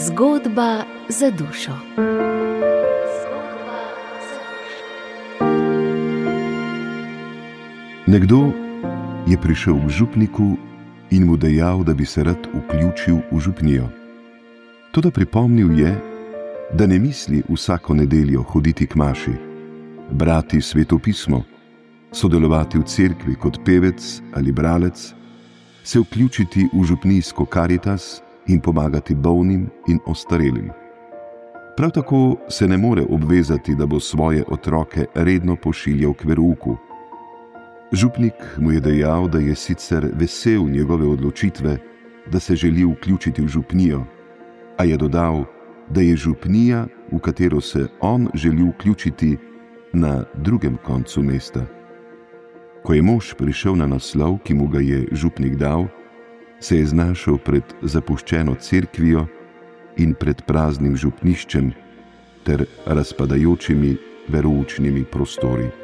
Zgodba za dušo. Nekdo je prišel k župniku in mu dejal, da bi se rad vključil v župnijo. Toda pripomnil je, da ne misli vsako nedeljo hoditi k maši, brati Sveto pismo, sodelovati v cerkvi kot pevec ali bralec, se vključiti v župnijsko karitas in pomagati bolnim in ostarelim. Prav tako se ne more obvezati, da bo svoje otroke redno pošiljal k verouku. Župnik mu je dejal, da je sicer vesel njegove odločitve, da se želi vključiti v župnijo, a je dodal, da je župnija, v katero se on želi vključiti, na drugem koncu mesta. Ko je mož prišel na naslov, ki mu ga je župnik dal, se je znašel pred zapuščeno cerkvijo in pred praznim župniščem ter razpadajočimi veroučnimi prostori.